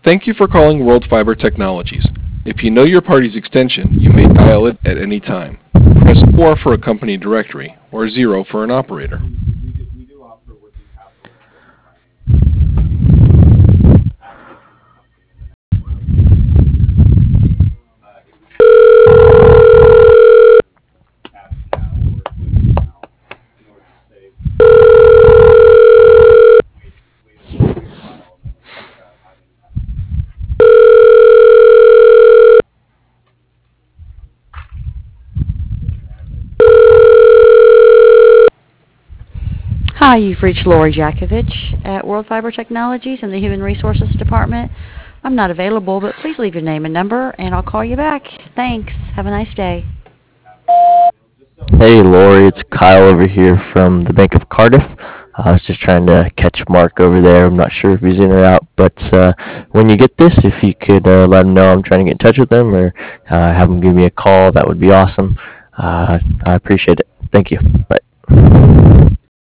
Thank you for calling World Fiber Technologies. If you know your party's extension, you may dial it at any time. Press 4 for a company directory, or 0 for an operator. Hi, you've reached Lori Jakovich at World Fiber Technologies in the Human Resources Department. I'm not available, but please leave your name and number, and I'll call you back. Thanks. Have a nice day. Hey Lori, it's Kyle over here from the Bank of Cardiff. I was just trying to catch Mark over there. I'm not sure if he's in or out, but when you get this, if you could let him know I'm trying to get in touch with him or have him give me a call, that would be awesome. I appreciate it. Thank you. Bye.